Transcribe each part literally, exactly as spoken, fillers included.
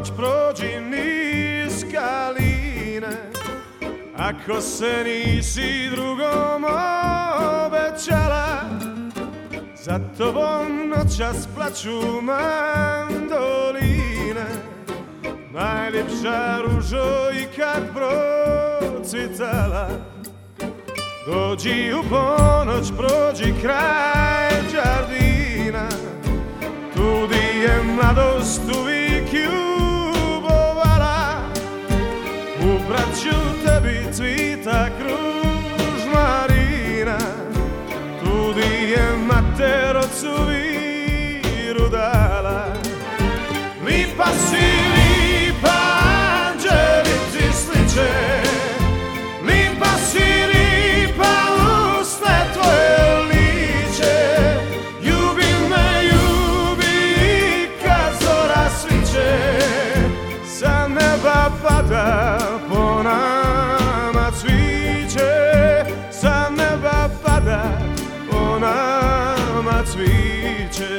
ponoć prođi niz kaline. Ako se nisi drugom obećala, za tobom noćas plaću mandoline. Najljepša ružo i kad procvitala, dođi u ponoć, prođi kraj đardina. Tu di je mladost uvijek ljubovala, ubraću tebi cvita kružmarina. Tu di je mater ocu viru dala. Lipa si, lipa, anđeli ti sliče. Lipa si, lipa, usne tvoje liče. Ljubi me, ljubi kad zora sviće. Sa neba pada po nama cviće. Sa neba pada po nama cviće.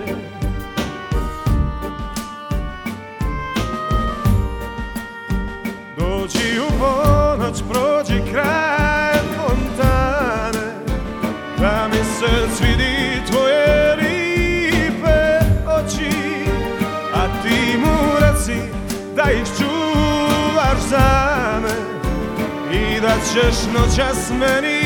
Dođi u ponoć, prođi kraj fontane, da mi se svidi tvoje lipe oči. A ti mu reci da ih čuvaš za me i da ćeš noćas meni